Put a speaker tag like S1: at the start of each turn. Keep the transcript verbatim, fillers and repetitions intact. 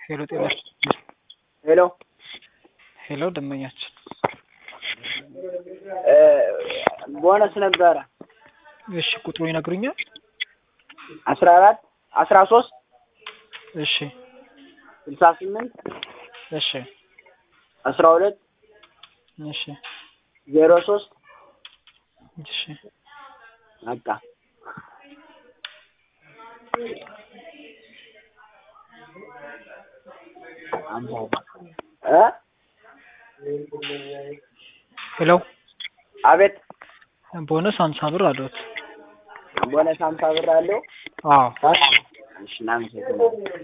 S1: ሄሎ ጤና
S2: ሄሎ
S1: ሄሎ ደመኛችን
S2: እ ቦነስ ነበረ።
S1: እሺ ቁጥሩ ይነግሩኛል?
S2: አስራ አራት አስራ ሶስት
S1: እሺ
S2: ስልሳ ስምንት
S1: እሺ
S2: አስራ ሁለት
S1: እሺ
S2: ዜሮ ሶስት
S1: እሺ
S2: በቃ እ
S1: ሄሎ
S2: አቤት
S1: ቦነስ ሃምሳ ብር አለዎት?
S2: ቦነስ ሃምሳ ብር አለው?
S1: አዎ
S2: እሺ እናመሰግናለን።